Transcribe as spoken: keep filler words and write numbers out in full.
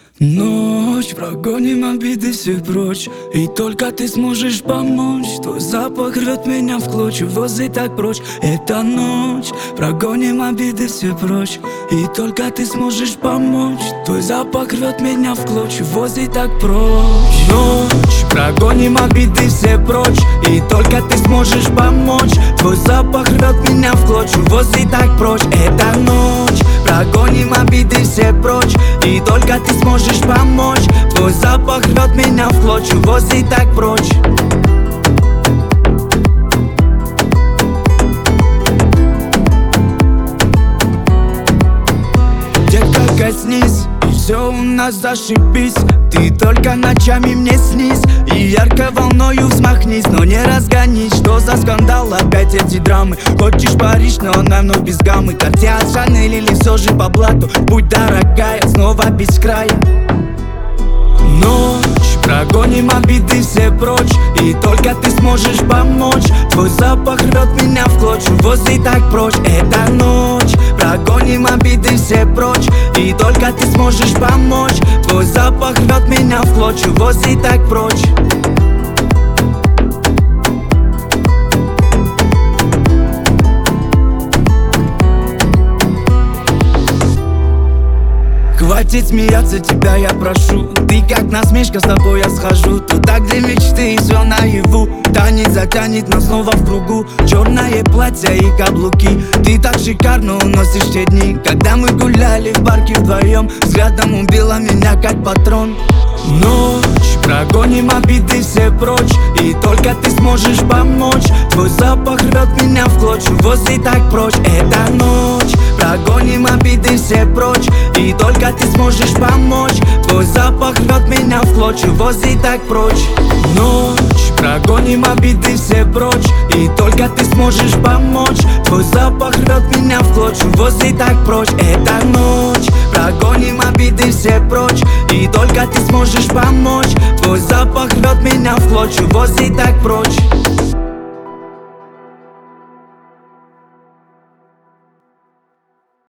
Ночь, прогоним обиды все прочь, и только ты сможешь помочь. Твой запах рвет меня в клочья, возле так прочь. Это ночь, прогоним обиды все прочь, и только ты сможешь помочь. Твой запах рвет меня в клочья, возле так прочь. Ночь, прогоним обиды все прочь, и только ты сможешь помочь. Твой запах рвет меня в клочья, возле так прочь. Это ночь, прогоним обиды все прочь, и только ты сможешь помочь. Твой запах рвет меня в клочья, возле так прочь. Детка, коснись, и все у нас зашибись. Ты только ночами мне снись, и ярко волною взмахнись, но не разгонись. Что за скандал, опять эти драмы? Хочешь Париж, но она вновь без гаммы. Картье от Шанель или все же по блату? Будь дорогая, снова без края. Ночь, прогоним обиды все прочь, и только ты сможешь помочь. Твой запах рвет меня в клочья, возле так прочь. Это ночь, прогоним обиды все прочь, и только ты сможешь помочь. Твой запах рвет меня в клочья, возле так прочь. Хватит смеяться, тебя я прошу. Ты как насмешка, с тобой я схожу туда, где мечты и все наяву. Танец затянет нас снова в кругу. Черное платье и каблуки. Ты так шикарно уносишь те дни, когда мы гуляли в парке вдвоем. Взглядом убила меня как патрон. Ночь, прогоним обиды все прочь, и только ты сможешь помочь. Твой запах рвет меня в клочья, возле так прочь. Это ночь, прогоним обиды все прочь, и только ты сможешь помочь. Твой запах рвет меня в клочья, возле так прочь. Ночь, прогоним обиды все прочь, и только ты сможешь помочь. Твой запах рвет меня в клочья, возле так прочь. Это ночь, прогоним обиды все прочь, и только ты сможешь помочь. Твой запах рвет меня в клочья, возле так прочь.